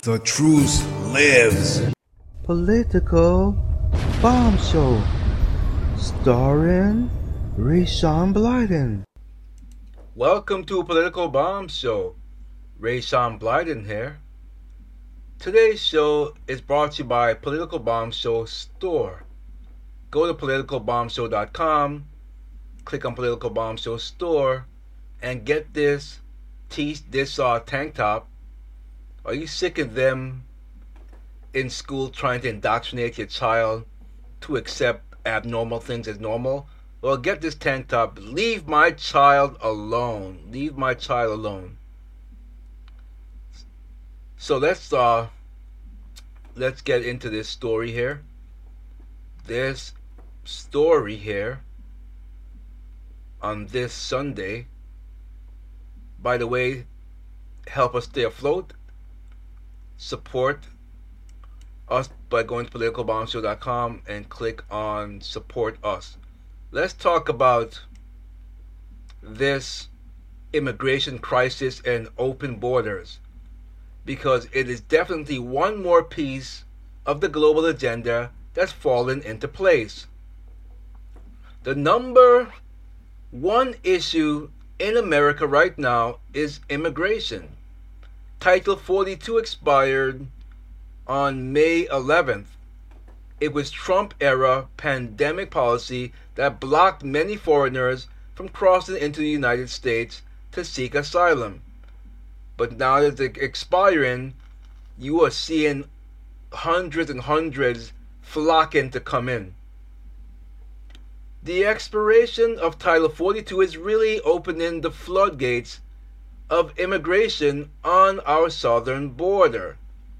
The truth lives. Political Bomb Show, starring Rayshawn Blyden. Welcome to Political Bomb Show. Rayshawn Blyden here. Today's show is brought to you by Political Bomb Show Store. Go to politicalbombshow.com, click on Political Bomb Show Store, and get this tank top. Are you sick of them in school trying to indoctrinate your child to accept abnormal things as normal? Well, get this tank top. Leave my child alone. Leave my child alone. So let's get into this story here. This story here on this Sunday. By the way, help us stay afloat. Support us by going to politicalbombshow.com and click on support us. Let's talk about this immigration crisis and open borders, because it is definitely one more piece of the global agenda that's fallen into place. The number one issue in America right now is immigration. Title 42 expired on May 11th. It was Trump-era pandemic policy that blocked many foreigners from crossing into the United States to seek asylum. But now that it's expiring, you are seeing hundreds and hundreds flocking to come in. The expiration of Title 42 is really opening the floodgates of immigration on our southern border.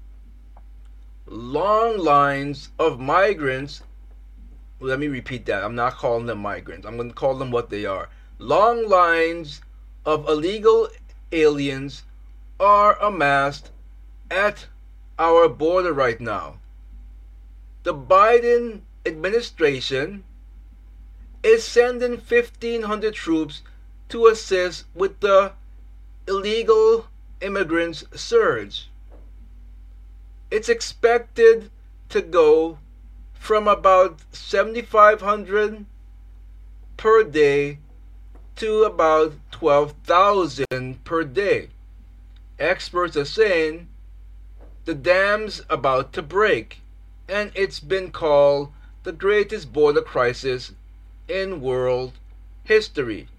Long lines of migrants, let me repeat that, I'm not calling them migrants, I'm going to call them what they are. Long lines of illegal aliens are amassed at our border right now. The Biden administration is sending 1,500 troops to assist with the illegal immigrants surge. It's expected to go from about 7,500 per day to about 12,000 per day. Experts are saying the dam's about to break, and it's been called the greatest border crisis in world history.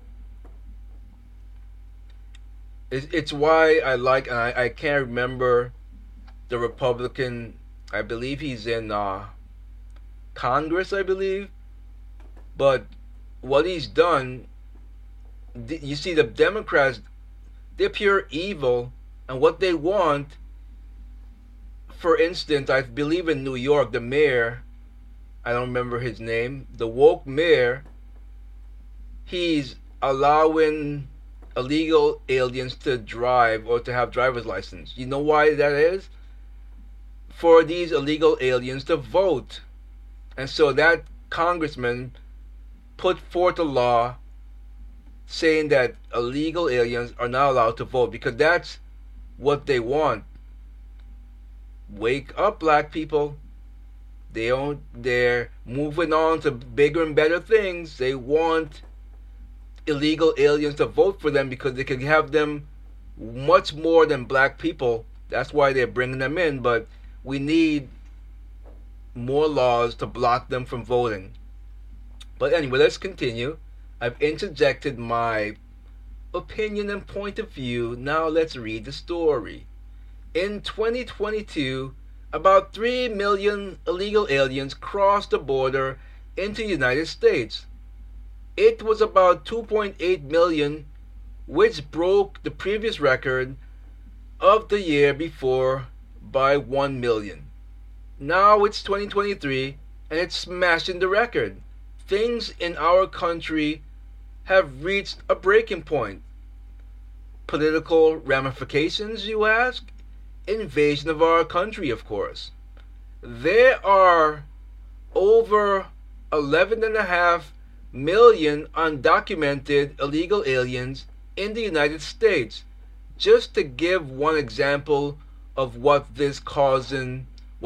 It's why I like, and I can't remember the Republican, I believe he's in Congress, I believe. But what he's done, you see, the Democrats, they're pure evil, and what they want, for instance, I believe in New York, the mayor, I don't remember his name, the woke mayor, he's allowing illegal aliens to drive or to have driver's license. You know why that is? For these illegal aliens to vote. And so that congressman put forth a law saying that illegal aliens are not allowed to vote, because that's what they want. Wake up, black people. They're moving on to bigger and better things. They want illegal aliens to vote for them because they can have them much more than black people. That's why they're bringing them in. But we need more laws to block them from voting. But anyway, let's continue. I've interjected my opinion and point of view. Now let's read the story. In 2022, about 3 million illegal aliens crossed the border into the United States. It was about 2.8 million, which broke the previous record of the year before by 1 million. Now it's 2023 and it's smashing the record. Things in our country have reached a breaking point. Political ramifications, you ask? Invasion of our country, of course. There are over 11.5 million undocumented illegal aliens in the United States. Just to give one example of what is causing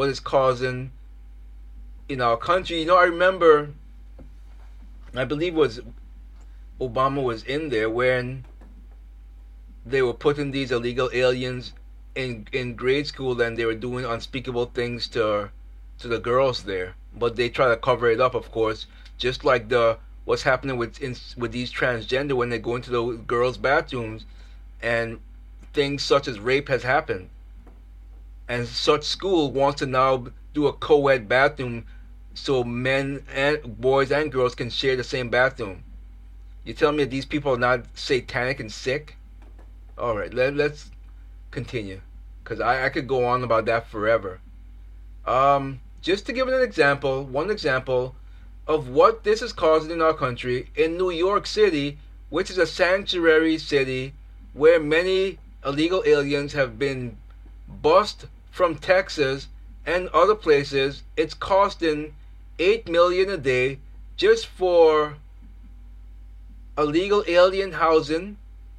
in our country. You know, I remember, I believe it was Obama was in there when they were putting these illegal aliens in grade school, and they were doing unspeakable things to the girls there. But they try to cover it up, of course, just like what's happening with these transgender when they go into the girls' bathrooms, and things such as rape has happened. And such school wants to now do a co-ed bathroom so men and boys and girls can share the same bathroom. You tell me that these people are not satanic and sick? All right, let's continue, because I could go on about that forever. Just to give an example, one example of what this is causing in our country, in New York City, which is a sanctuary city where many illegal aliens have been bussed from Texas and other places. It's costing $8 million a day just for illegal alien housing,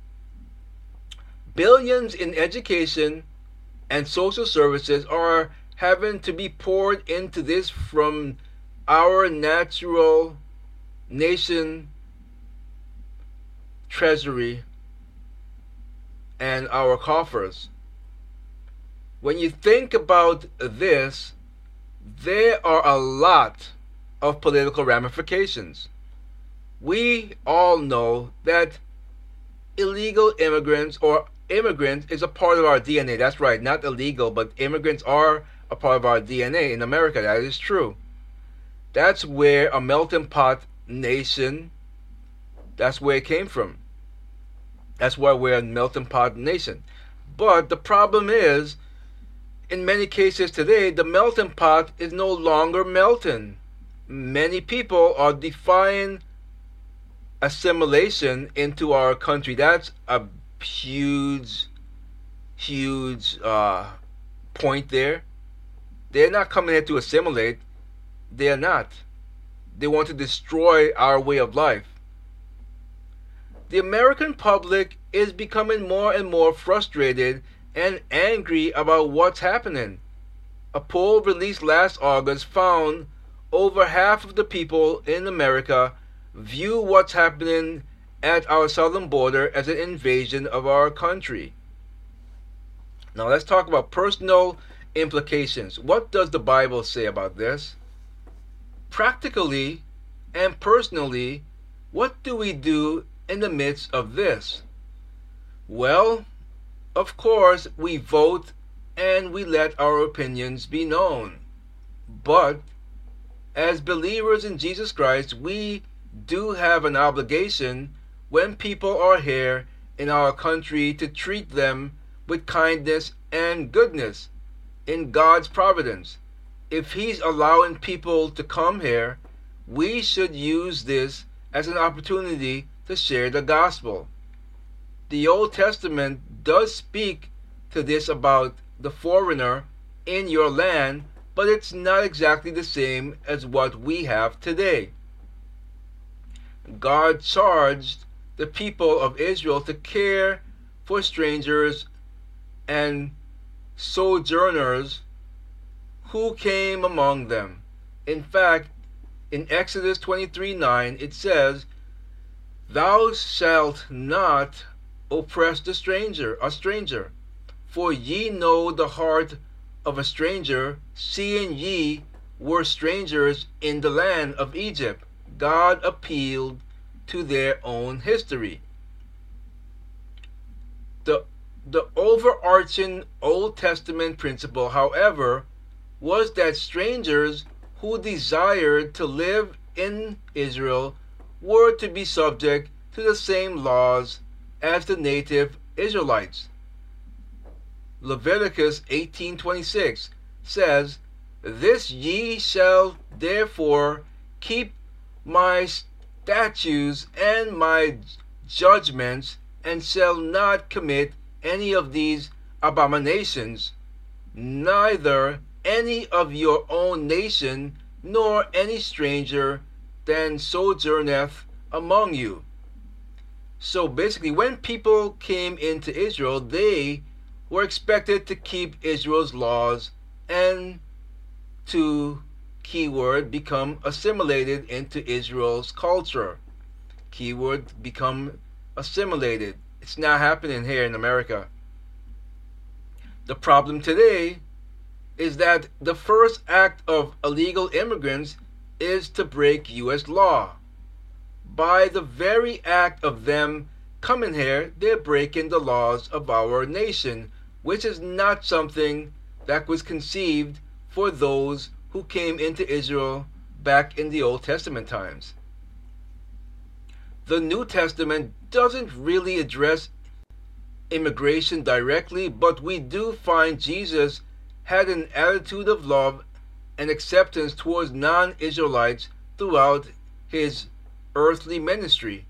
billions in education and social services are having to be poured into this from our natural nation treasury and our coffers. When you think about this, there are a lot of political ramifications. We all know that illegal immigrants, or immigrants, is a part of our DNA. That's right, not illegal, but immigrants are a part of our DNA in America. That is true. That's where a melting pot nation, that's where it came from. That's why we're a melting pot nation. But the problem is, in many cases today, the melting pot is no longer melting. Many people are defying assimilation into our country. That's a huge point there. They're not coming here to assimilate. They're not. They want to destroy our way of life. The American public is becoming more and more frustrated and angry about what's happening. A poll released last August found over half of the people in America view what's happening at our southern border as an invasion of our country. Now let's talk about personal implications. What does the Bible say about this? Practically and personally, what do we do in the midst of this? Well, of course, we vote and we let our opinions be known. But as believers in Jesus Christ, we do have an obligation when people are here in our country to treat them with kindness and goodness in God's providence. If He's allowing people to come here, we should use this as an opportunity to share the gospel. The Old Testament does speak to this about the foreigner in your land, but it's not exactly the same as what we have today. God charged the people of Israel to care for strangers and sojourners who came among them. In fact, in Exodus 23:9 it says, "Thou shalt not oppress a stranger, for ye know the heart of a stranger, seeing ye were strangers in the land of Egypt." God appealed to their own history. The overarching Old Testament principle, however, was that strangers who desired to live in Israel were to be subject to the same laws as the native Israelites. Leviticus 18:26 says, "This ye shall therefore keep my statutes and my judgments, and shall not commit any of these abominations, neither any of your own nation, nor any stranger that sojourneth among you." So basically, when people came into Israel, they were expected to keep Israel's laws and to, keyword, become assimilated into Israel's culture. Keyword, become assimilated. It's not happening here in America. The problem today is that the first act of illegal immigrants is to break U.S. law. By the very act of them coming here, they're breaking the laws of our nation, which is not something that was conceived for those who came into Israel back in the Old Testament times. The New Testament doesn't really address immigration directly, but we do find Jesus had an attitude of love and acceptance towards non-Israelites throughout his earthly ministry.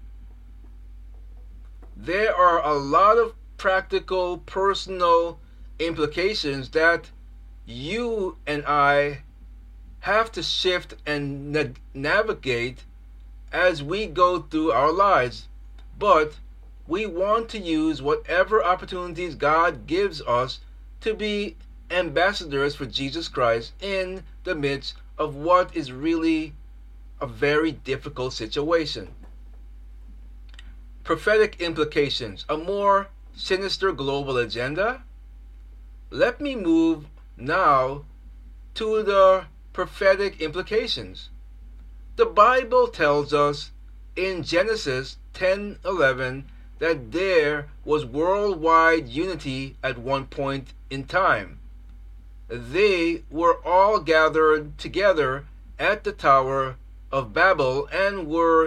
There are a lot of practical, personal implications that you and I have to shift and navigate as we go through our lives. But we want to use whatever opportunities God gives us to be ambassadors for Jesus Christ in the midst of what is really a very difficult situation. Prophetic implications, a more sinister global agenda. Let me move now to the prophetic implications. The Bible tells us in Genesis 10:11 that there was worldwide unity at one point in time. They were all gathered together at the Tower of Babel and were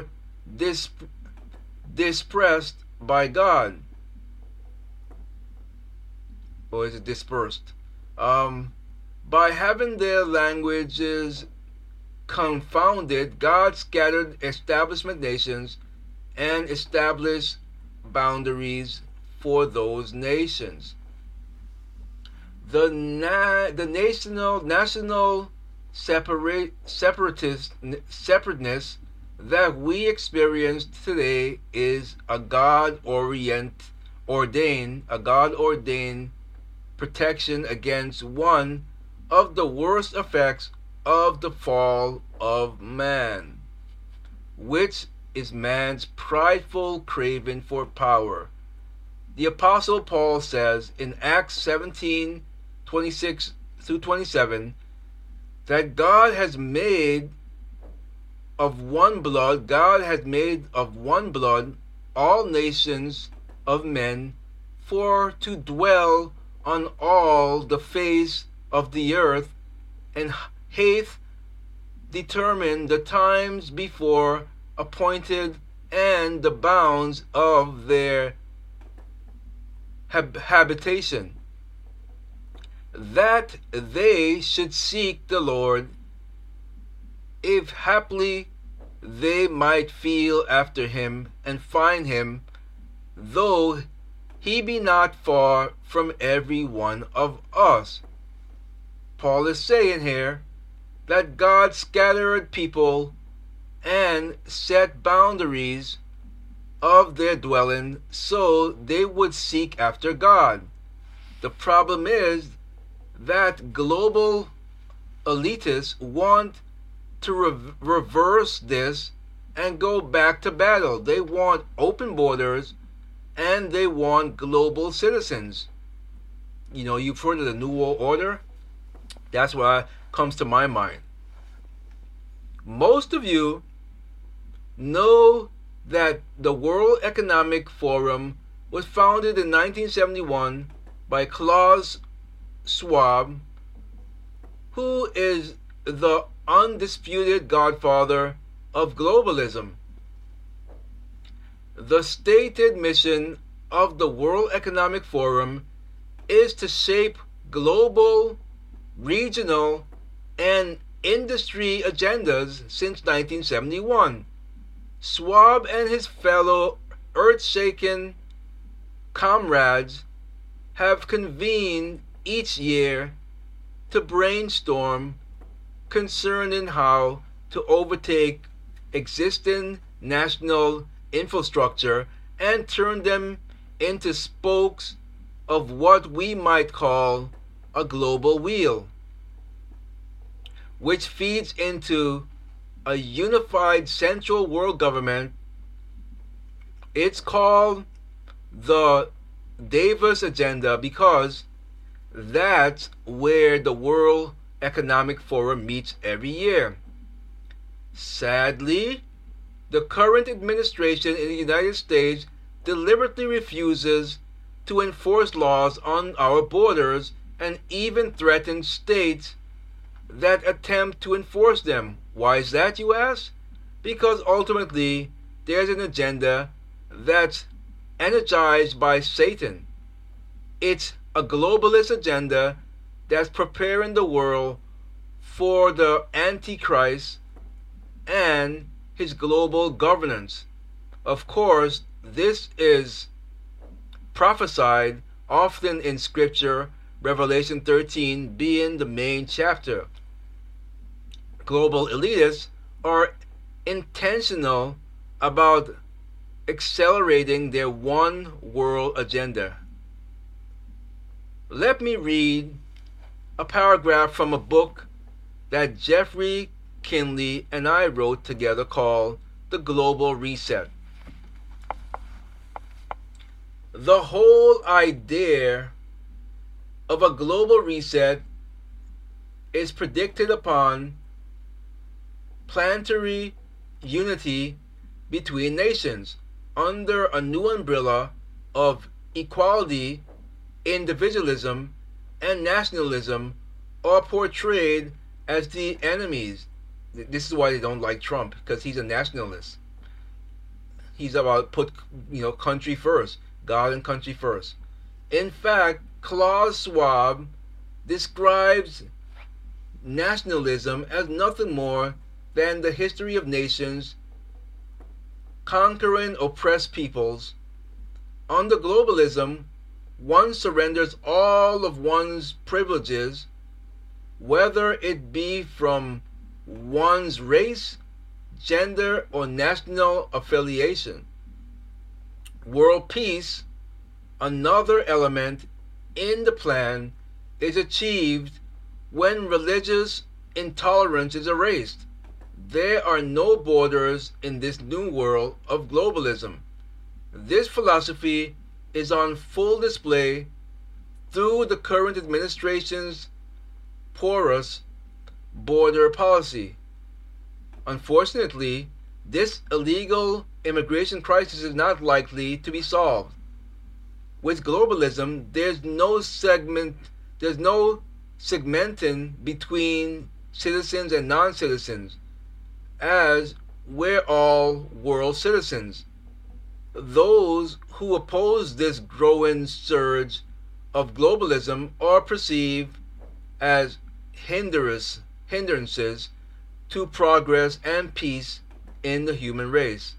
dispersed by God. Or is it dispersed? By having their languages confounded, God scattered establishment nations and established boundaries for those nations. The national separateness that we experience today is a God-ordained protection against one of the worst effects of the fall of man, which is man's prideful craving for power. The Apostle Paul says in Acts 17:26-27 that God has made of one blood all nations of men for to dwell on all the face of the earth, and hath determined the times before appointed and the bounds of their habitation, that they should seek the Lord, if haply they might feel after him and find him, though he be not far from every one of us. Paul is saying here that God scattered people and set boundaries of their dwelling so they would seek after God. The problem is that global elitists want to reverse this and go back to battle. They want open borders and they want global citizens. You know, you've heard of the New World Order? That's what comes to my mind. Most of you know that the World Economic Forum was founded in 1971 by Klaus Schwab, who is the undisputed godfather of globalism. The stated mission of the World Economic Forum is to shape global, regional, and industry agendas since 1971. Schwab and his fellow earth-shaking comrades have convened each year to brainstorm concerning how to overtake existing national infrastructure and turn them into spokes of what we might call a global wheel, which feeds into a unified central world government. It's called the Davos Agenda because that's where the World Economic Forum meets every year. Sadly, the current administration in the United States deliberately refuses to enforce laws on our borders and even threatens states that attempt to enforce them. Why is that, you ask? Because ultimately, there's an agenda that's energized by Satan. It's a globalist agenda that's preparing the world for the Antichrist and his global governance. Of course, this is prophesied often in Scripture, Revelation 13 being the main chapter. Global elitists are intentional about accelerating their one world agenda. Let me read a paragraph from a book that Jeffrey Kinley and I wrote together called The Global Reset. The whole idea of a global reset is predicted upon planetary unity between nations under a new umbrella of equality. Individualism and nationalism are portrayed as the enemies. This is why they don't like Trump, because he's a nationalist. He's about put country first, God and country first. In fact, Klaus Schwab describes nationalism as nothing more than the history of nations conquering oppressed peoples. Under globalism, one surrenders all of one's privileges, whether it be from one's race, gender, or national affiliation. World peace, another element in the plan, is achieved when religious intolerance is erased. There are no borders in this new world of globalism. This philosophy is on full display through the current administration's porous border policy. Unfortunately, this illegal immigration crisis is not likely to be solved. With globalism, there's no segmenting between citizens and non-citizens, as we're all world citizens. Those who oppose this growing surge of globalism are perceived as hindrances to progress and peace in the human race.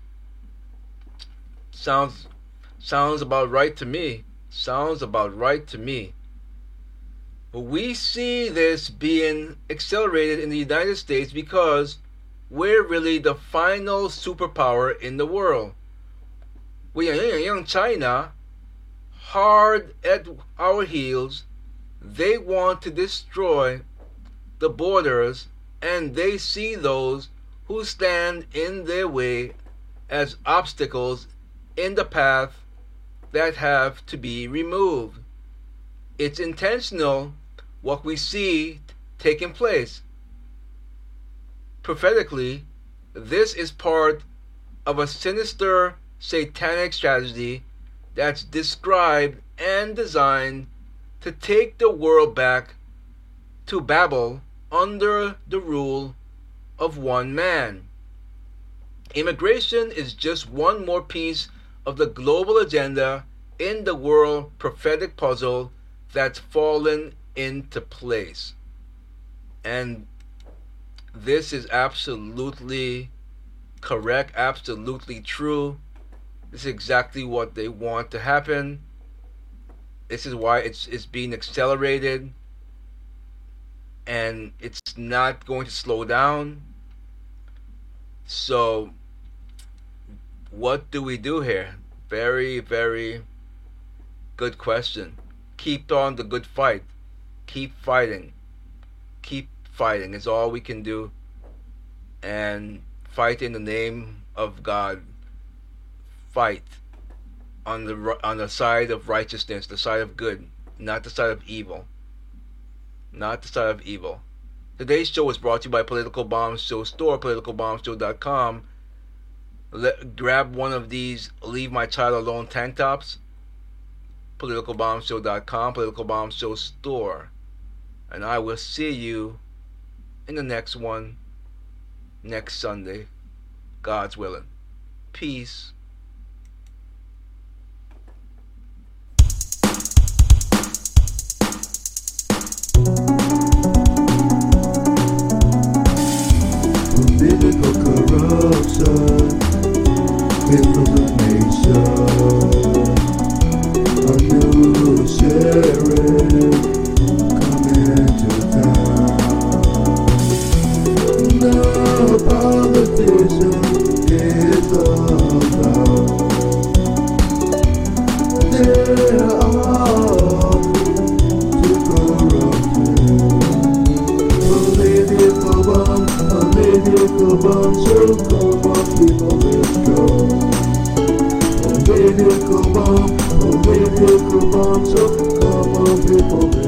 Sounds about right to me. Sounds about right to me. But we see this being accelerated in the United States because we're really the final superpower in the world. Young China, hard at our heels, they want to destroy the borders, and they see those who stand in their way as obstacles in the path that have to be removed. It's intentional what we see taking place. Prophetically, this is part of a sinister satanic strategy that's described and designed to take the world back to Babel under the rule of one man. Immigration is just one more piece of the global agenda in the world prophetic puzzle that's fallen into place. And this is absolutely correct, absolutely true. This is exactly what they want to happen. This is why it's being accelerated, and it's not going to slow down. So what do we do here? Very, very good question. keep on the good fight. Keep fighting. Keep fighting is all we can do. And fight in the name of God. Fight on the side of righteousness, the side of good, not the side of evil. Not the side of evil. Today's show is brought to you by Political Bomb Show Store, politicalbombshow.com. Grab one of these Leave My Child Alone tank tops. Politicalbombshow.com, Political Bomb Show Store. And I will see you in the next one, next Sunday, God's willing. Peace. Political corruption into the nation. A new sheriff coming to town. The politician is allowed. They're all too corrupted. Political bomb, so come on people, let's go. Political bomb, so come on people, let's go.